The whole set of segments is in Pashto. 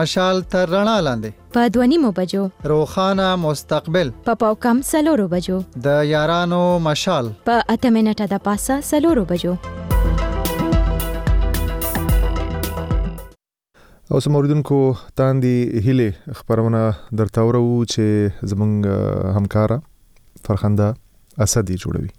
مشال تر رڼا لاندې په 2:30 بجو، روخانه مستقبل په پاوکم 4 بجو، د یارانو مشال په 8 منټه د پاسه 4 بجو. اوس موریدونکو تاندې هیله خبرونه درته ورو چې زمونږ همکارا فرخنده اسدی جوړوي.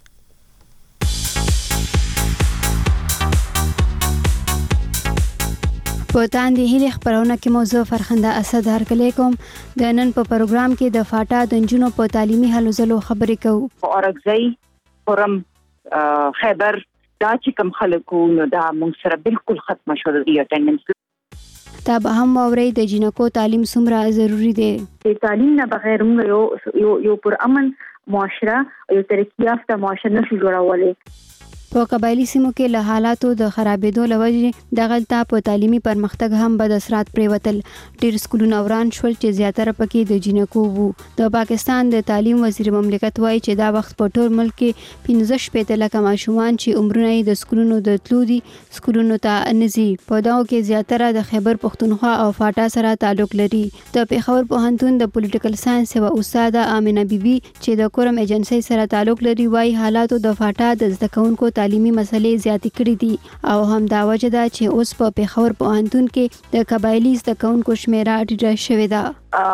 په تاندې هیله خبرونه کې موضوع فرخنده اسد هرکلی کوم. د نن په پروګرام کې د فاټا د نجونو په تعلیمي هلو ځلو خبرې کوو. اورګزی قرم خیبر دا چې کوم خلکو نو دا موږ سره بالکل ختم شو د اټینډنس. تا به هم واورئ د جنکو تعلیم څومره ضروری دی. د تعلیم نه بغیر موږ یو پر امن معاشره یو ترقی یافته معاشره نشو جوړولای. په قبایلی سیمو کې له حالاتو د خرابېدو لوجې دغلته په تعلیمي پرمختګ هم بد اثرات پریوتل. ډېر سکولونه وران شول چې زیاتره پکې د جنکو وو. د پاکستان د تعلیم وزیر مملکت وایي چې دا وخت په ټول ملک کې 15 لکه ماشومان چې عمرونه یې د سکولونو د تلو دي سکولونو ته نزي. په دغو کې زیاتره د خیبر پښتونخوا او فاټا سره تعلق لري. د پیښور پوهنتون د پولیټیکل ساينس او استاده امینه بیبي چې د کورم ایجنسی سره تعلق لري وایي حالاتو د فاټا د زده کوونکو تعلیمي مسلې زیاتې کړې دي او هم دا وجه ده چې اوس په پیښور پوهنتون کې د قبایلی زده کوونکو شمیره ډېره شوې ده.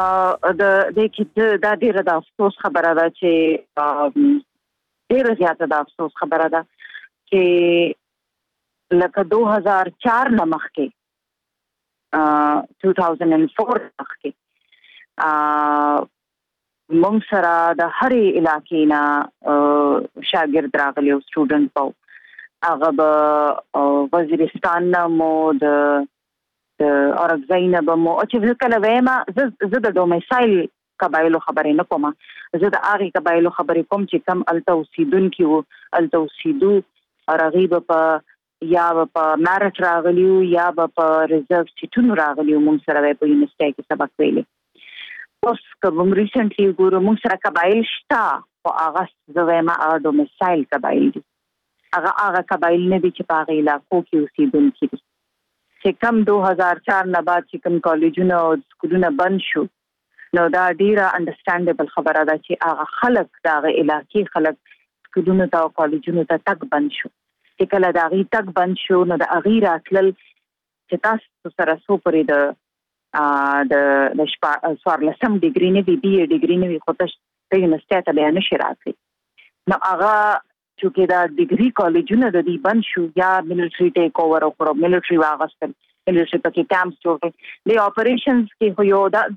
دا ډېره د افسوس خبره ده چې ډېره زیاته د افسوس خبره ده چې لکه 2004 نه مخکې 2004 مخکې موږ سره د هرې علاقې نه شاګرد راغلی او سټوډنټ پاو هغه به وزیرستان نه مو د اورګزی نه به مو چې کله وایم زه د ډومیسایل قبایلو خبرې نه کوم. زه د هغې قبایلو خبرې کوم چې کم الته اوسیدونکي وو الته اوسیدو رغیب په یا په میرټ راغلیو یا په ریزرو سیټونو راغلیو موږ سره په یونیورسيټي کې سبق ویلي. اوس کوم ریسنټلی ګورو موږ سره قبایل شته او هغه زه وایم هغه ډومیسایل قبایل دي. هغه قبایل نه دي چې په هغه علاقو کې اوسیدونکي دي. چې کم 2004 نه بعد چې کوم کالجونه او سکولونه بند شو نو دا ډیره انډرسټانډیبل خبره ده چې هغه خلک د هغه علاقې خلک سکولونو ته او کالجونو ته تک بند شو. چې کله د هغې تک بند شو نو د هغې راتلل چې تاسو سره څو پورې د 14 ډیګري نه وي بي اے ډیګري نه وي خو ته یونیورسيټي ته بیا نشي راتلی. نو هغه چونکه دا ډیګري کالجونه د دې بند شو یا ملټري ټیک اوور او ملټري واغستل ملټري پکې کیمپس جوړ کړي د اپریشنز کې خو یو دا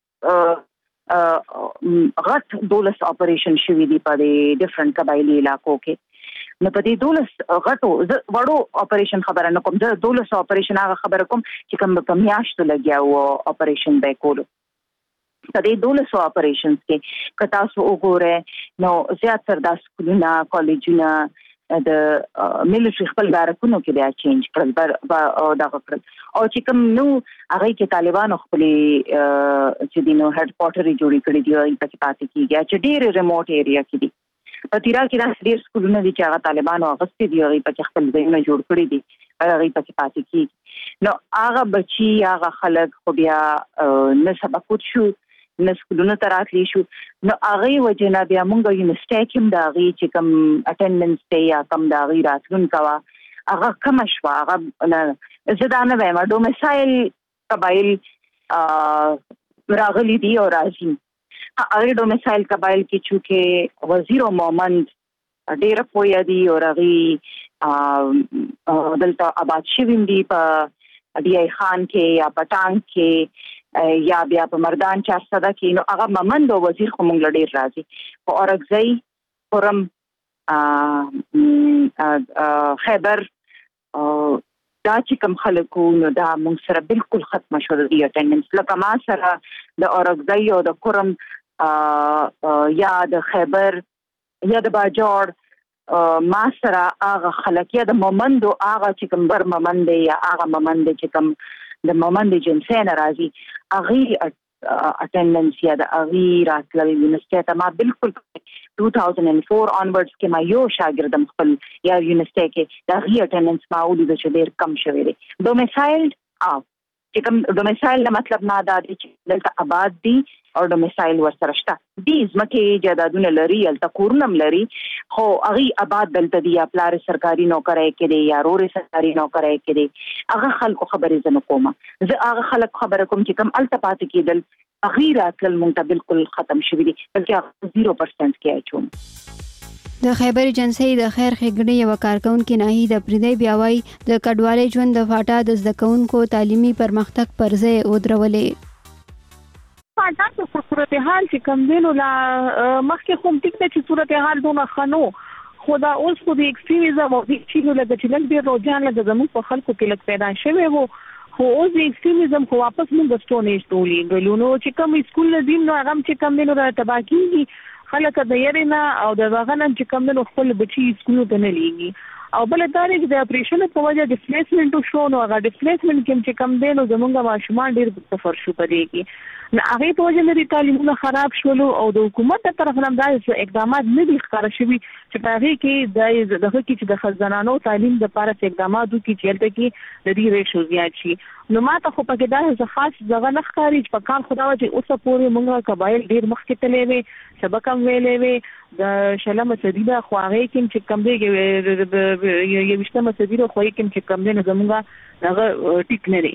12 اپریشن شوي دي په ډیفرنٹ قبایلی علاقو کې. نو په دې 12 غټو وړو اپریشن خبره نه کوم. د 12 اپریشن هغه خبره کوم چې کوم په میاشتو لګیا وو اپریشن به کولو. په دې 12 اپریشنز کې که تاسو وګورئ نو زیاتره د سکولونه کالجونه د ملټري خپل بارکونو کې بیا چینج کړل او دا کړل او چې کوم نو هغه کې طالبانو خپل چې دینو هډ کوارټر جوړی کړی دی او په کې پاتې کیږي چې ډېر ریموټ ایریا کې دي. په تیرا کې دا ډېر سکولونه دي چې هغه طالبانو اغستې دي او په کې خپل ځایونه جوړ کړی دي هغه په کې پاتې کیږي. نو هغه بچي هغه خلک خو بیا نه سبق شو نه سکولونو ته راتلی شو. نو هغې وجې نه بیا موږ یونیورسيټي کې هم د هغې چې کوم اټینډنس دی یا کوم د هغې راتلونکې وه هغه کمه شوه. هغه زه دا نه وایم ډومیسایل قبایل راغلي دي او راځي. هغې ډومیسایل قبایل کې چونکې وزیر او مومند ډېره پوهه دي او هغې دلته آباد شوي دي په ډي آی خان کې یا په ټانک کې یا بیا په مردان چارسده کې. نو هغه مومند او وزیر خو موږ له ډېر راځي. په اورګزی قرم خیبر دا چې کوم خلکو نو دا موږ سره بالکل ختم شو د اټینډنس. لکه ما سره د اورګزی او د قرم یا د خیبر یا د باجوړ ما سره هغه خلک یا د مومند او هغه چې کوم بر مومند یا هغه مومند چې کوم د مومند جنسي نه راځي هغې اټینډنس یا د هغې راتلل یونیورسيټي ته ما بالکل 2004 آنورډز کې ما یو شاګردم خپل یا یونیورسيټي کې د هغې اټینډنس ما ولیده چې ډېر کم شوی دی. ډومیسایلډ چې کوم ډومیسایل نه مطلب نه دا دی چې دلته آباد دي او ډومیسایل ورسره شته دي ځمکې جایدادونه لري هلته کورونه هم لري خو هغې آباد دلته دي یا پلار سرکاري نوکری کې دی یا رور سرکاري نوکری کې دی هغه خلکو خبرې زه نه کوم زه هغه خلک خبره کوم چې کوم هلته پاتې کېدل هغې راتلل مونږ ته بالکل ختم شوي دي بلکې هغه 0% کې اچوم د خیبر ایجنسی د خیر ښېګڼې یوه کارکونکې ناهید اپریدی بیا وایي د کډوالۍ ژوند د فاټا د زده کوونکو تعلیمي پرمختګ پر ځای ودرولې فاټا په صورتحال چې کوم دی نو لا مخکې خو ټیک دی چې صورتحال دونه ښه نو خو دا اوس خو د ایکسټریمزم او دې چیزو لکه چې لږ ډېر رجحان لکه زموږ په خلکو کې لږ پیدا شوی و خو اوس د ایکسټریمزم خو واپس موږ سټون ایج ته ولېږلو نو چې کوم سکول نه دي نو هغه هم چې کوم دی نو تباه کېږي خلک د یاري نه او د هغه نه چې کوم نو خپل بچي سکول ته نه لیږي او بل دا دی چې د اپریشن په وجه ډیسپلیسمنت شو نو هغه ډیسپلیسمنت کې چې کوم دی نو زمونږ ماشومان ډېر سفر شو پدې کې نو هغه په وجه لري تعلیمونه خراب شول او د حکومت تر طرف نه دا اقدامات نه دي ښکاره شوي چې په هغه کې دغه کې چې د خزانانو تعلیم د لپاره اقدامات وکړي چې هلته کې د دې ریشو زیات شي نو ماته خو پکې دا خاص ځای نه ښکاري چې په کال خدا چې اوسه پورې موږ قبایل ډېر مخکې تللی وي سبق هم ویلی وي د شلمه صدي ده خو هغې کې چې کوم دی یویشتمه صدي ده خو هغې کې چې کوم دی نو زموږ هغه ټیک نه دی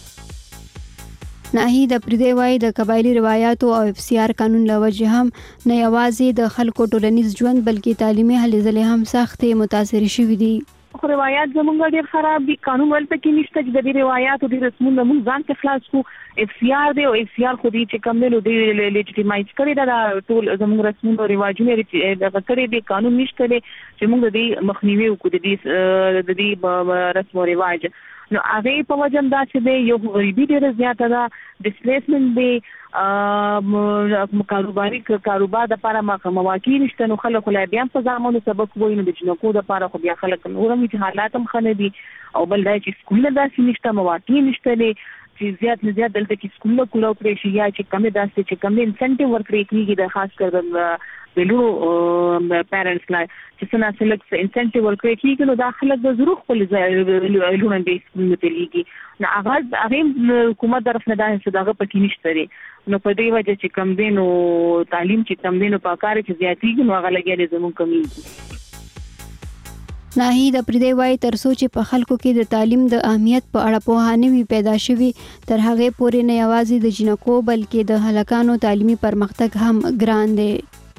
ناهید اپریدی وایي د قبایلي روایاتو او اف سی آر قانون له وجې هم نه یوازې د خلکو ټولنیز ژوند بلکې تعلیمي هلې ځلې هم سختې متاثر شوي دي خو روایات زمونږ ډېر خراب دي قانون ولته کې نشته چې د دې روایاتو د رسمونو موږ ځان ته خلاص کړو اف سی آر دی او اف سی آر خو دې چې کوم دی نو دې لیجټیمایز کړی دا ټول زمونږ رسمونو رواجونه دغه کړی دی قانون نشته دی چې موږ د دې مخنیوي وکړو د دې رسم او رواج نو هغه په وجه دا چې دی یو غریبي ډېره زیاته ده ډیسپلیسمنت دی کاروبار د لپاره مواقع نشته نو خلک لا بیا په ځامنو سبق وایي نو د جنکو د لپاره خو بیا خلک نورم چې حالات هم ښه نه دي او بل دا چې سکولونه داسې نشته مواقع نشته دی چې زیات نه زیات دلته کې سکولونه کولاو کړی شي یا چې کمې داسې چې کمې انسنټیو ورکړی کېږي د خاص کر د لورو پیرنټس لا چې څنګه سلک انسنټیو ورکړی کېږي نو دا خلک د ضرور خپل لورونه د سکولونو ته لیږي نو هغه حکومت طرف نه دا څه پکې نشته دی نو په دې وجه چې کم دی نو تعلیم چې کم دی نو په کار کې زیاتېږي نو هغه لګیا زموږ کمیږي ناهید اپریدی وایي تر څو چې په خلکو کې د تعلیم د اهمیت په اړه پوهه نه وي پیدا شوي تر هغې پورې نه یوازې د جنکو بلکې د هلکانو تعلیمي پرمختګ هم ګران دی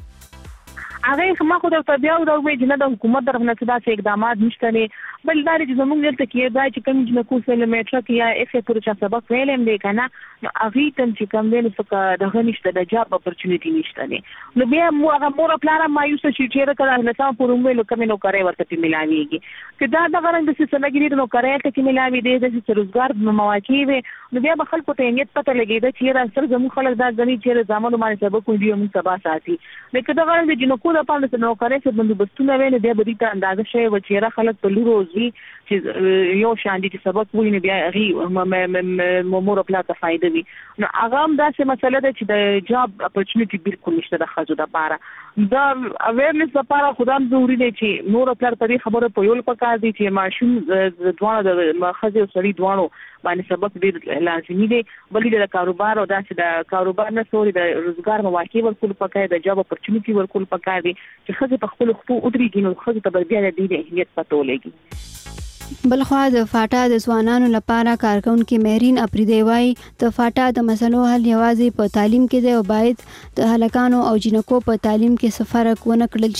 هغه ما خو د بیا د وې جن د حکومت طرف نه څه اقدامات نشته نه بل دا چې زموږ دلته کې دا چې کوم جنکو سره میټرا کې یا اف پورې چې سبق ویلم دی کنه نو هغه تم چې کوم دی نو څه دغه نشته د جاب اپورچونټی نشته نه نو بیا هغه مور خپل مایوس شي چې کله نه تاسو پرونګ ویلو کوم نو کوي ورته ملاويږي چې دا د غرنګ د سیستمګری نو کوي ته کې ملاوي دی د روزګار مواقع وي نو بیا به خلکو ته نیت پته لګیږي چې را سره زموږ خلک دا غني چې زمونږ باندې سبق کوي موږ سبا ساتي لکه دا غرنګ د جنکو د پاله نو کوي چې بندوبستونه ویني دی به دې ته اندازه شي و چې را خلک په لورو وي چې یو شان دي چې سبق ویني بیا غي مور خپل ته فائدې وي نو هغه هم دا څه مسله ده چې د جاب اپورچونټی بالکل نشته د خځو د لپاره دا اویرنس لپاره خدام ضروري دی چې نور خپل طریق خبره په یول پکار دي چې ماشوم دوانو د خځو او سړي دوانو باندې سبق ډیر لازمي دی بلکې د کاروبار او د کاروبار نه سوري د روزګار مواقع ورکول پکار د جاب اپورچونټی ورکول پکار دي چې خځې په خپل خپل ودرېږي نو خځې ته بیا د دې اهمیت پته ولګي بلخوا د فاټا د ځوانانو لپاره کارکونکو مهرین اپریدی وایي د فاټا د مسلو حل یوازې په تعلیم کې دی او باید د هلکانو او جنکو په تعلیم کې څه فرق ونه کړل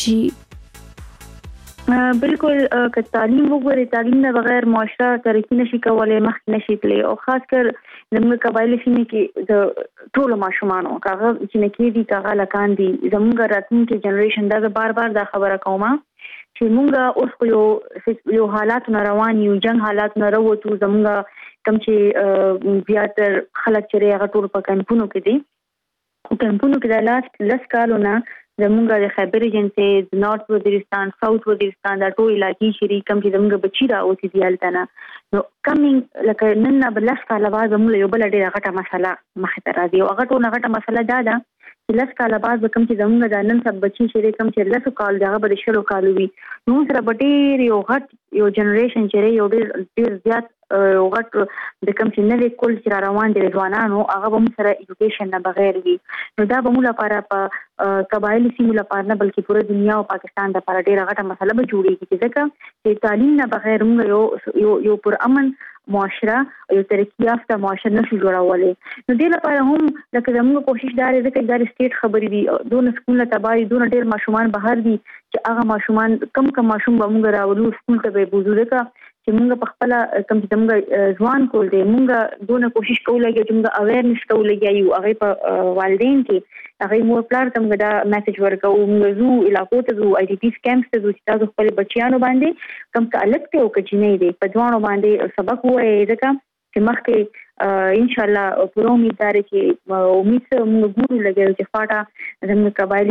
شي بالکل که تعلیم وګورئ تعلیم نه بغیر معاشره ترقی نشي کولای مخکې نشي تللی او خاص کر زموږ قبایلي سیمې کې د ټولو ماشومانو کاغه جنکې دي کاغه لکان دي زموږ راتلونکي جنریشن دا بار دا خبره کومه چې مونږ اوس یو حالات روان یو جنگ حالات نه وروته زموږ کوم چې بیا تر خلک چې هغه ټول په کمپونو کې دي کمپونو کې د لاست لس کالونه زموږ د خیبر ایجنسی د نارث وزیرستان ساوث وزیرستان د ټول علاقې شری کوم چې زموږ بچی را اوسې دی التنه نو کمینګ لکه نن نه بلس کاله بعد زموږ یو بل ډیره غټه مسله مخ ته راځي او هغه ټول غټه مسله دا ده چې لس کاله بعد به کوم چې زموږ د نن سب بچی شری کوم چې لس کال دغه به شلو کالو وي نو سره به ډیر یو غټ یو جنریشن چې یو ډیر زیات غټ د کوم چې نوې کول چې روان دي ځوانانو هغه به موږ سره ایجوکیشن نه بغیر وي نو دا به موږ لپاره په قبایلی سیمو لپاره نه بلکې پوره دنیا او پاکستان لپاره ډیره غټه مسله به جوړیږي چې تعلیم نه بغیر موږ یو پر امن معاشره یو ترقی یافته معاشره نشو جوړولای نو دې لپاره هم لکه زموږ کوشش دا دی چې د سټیټ خبرې دي دون سکول ته باندې دون ډېر ماشومان بهر دي چې هغه ماشومان کم ماشوم به موږ راوړو سکول ته به بوزو ده چې موږ په خپل کم چې موږ ځوان کول دي موږ دونه کوشش کوو چې موږ اویرنس کوو یو هغه په والدین کې هغه مور پلار ته موږ دا میسج ورکو موږ زو علاقو ته زو آی ډی پی کیمپس ته زو چې تاسو خپل بچیانو باندې کم څه الګ ته او کچینې دي په ځوانو باندې سبق وایي ځکه چې مخکې ان شاء الله پوره امید لري چې امید موږ ګورو لګي چې فاټا زموږ قبایلی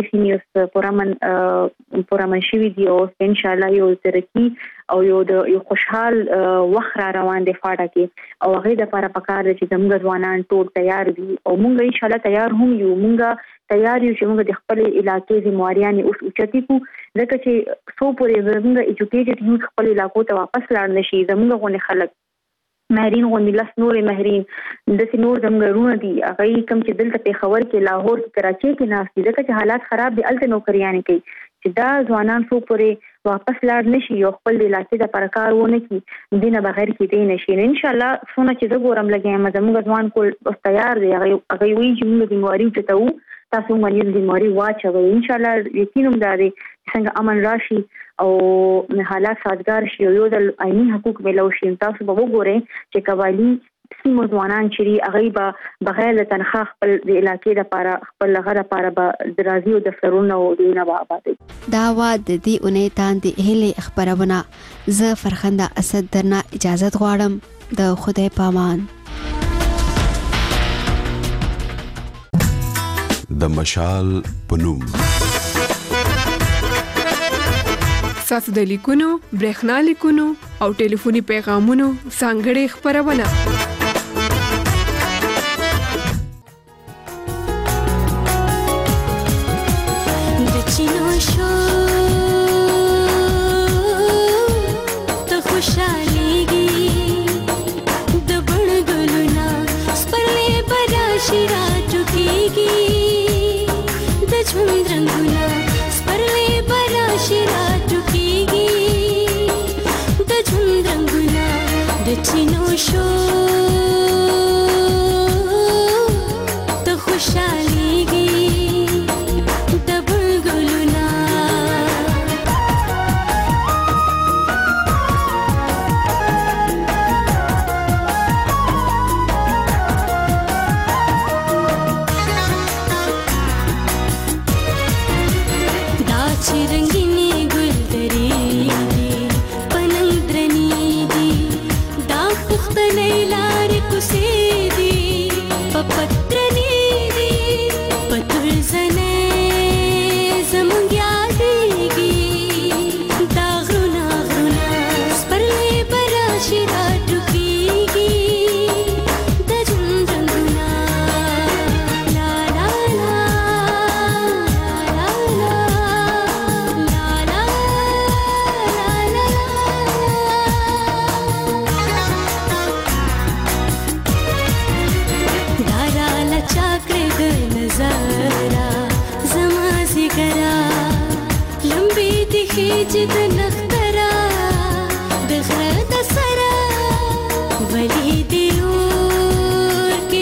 سیمې پورامن شوي دي او ان شاء الله یو ترقی او یو خوشحال وخت را روان دی فاټا کې او هغه د لپاره پکار دي چې زموږ ځوانان ټول تیار دي او موږ ان شاء الله تیار هم یو موږ تیار یو چې موږ د خپل علاقې ذمہواریانه اوس اوچتي کو ځکه چې سو پورې زموږ ایجوکیټډ یوث خپل علاقو ته واپس لاړ نشي زموږ غونې خلک مهرین غونډې لاس نورې مهرین د سينور زمګرونه دي هغه کم چې دلته په خبر کې لاهور کې کراچي کې ناس دي ځکه چې حالات خراب دي الته نوکریان کوي چې دا ځوانان سو پورې واپس لاړ نشي یو خپل علاقې د پرکار ونه کی دینه بغیر کې دی نشي ان شاء الله څونه چې زګورم لګیم زموږ ځوان کول تیار دی هغه وی چې موږ د مواري ته تاسو باندې د مواري واچوي ان شاء الله یقینم داري څنګه امن راشي او حالات سازگار شي یو د عیني حقوق ملو شي تاسو به وګورئ چې قبایلی سیمو ځوانان چې هغه به بغیر د تنخواه خپل د علاقې لپاره خپل لغه لپاره به درازي او دفترونه او دینه به آبادي دا وا د دې اونۍ تاندې هلي خبرونه زه فرخنده اسد درنه اجازه غواړم د خدای پامان د مشال پنوم ساسو د لیکونو برېښنا لیکونو او ټلیفوني پیغامونو څنګه خبرونه د چینو شو ته خوشاليږي د بڼګلونا سپرلې براشي را چکیږي د ژوند رنگونه سپرلې براشي را چینو شو ته خوشاليږي د بلګلونا دا چرنګيني ګلدري لارې کوسې دي په پترنې دي په تور زنې زمونږ یادېږي دا غرونه سپرلې براشي را ټوکېږي د ژوند رنګونه لا لا لا لا لا لا چې د نخترا د غره د سرا ولی دی اور کې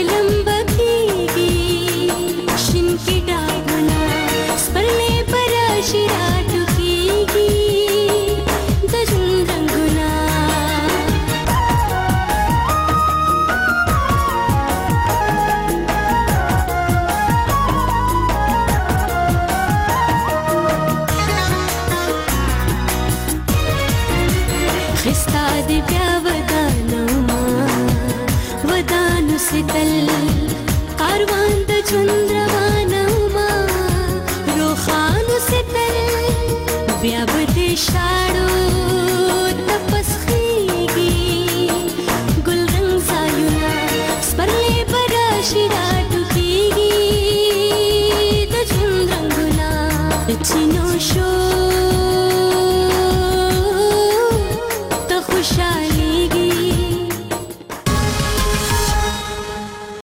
لمبکیږي شین کې ډاګونه سپرلې براشي را ټوکېږي د ژوند رنګونه کاروان د ژوند روانه ما روخانو ستل بیا به د شاړو تپسخېږي ګل رنګ ځایونه سپرلې براشي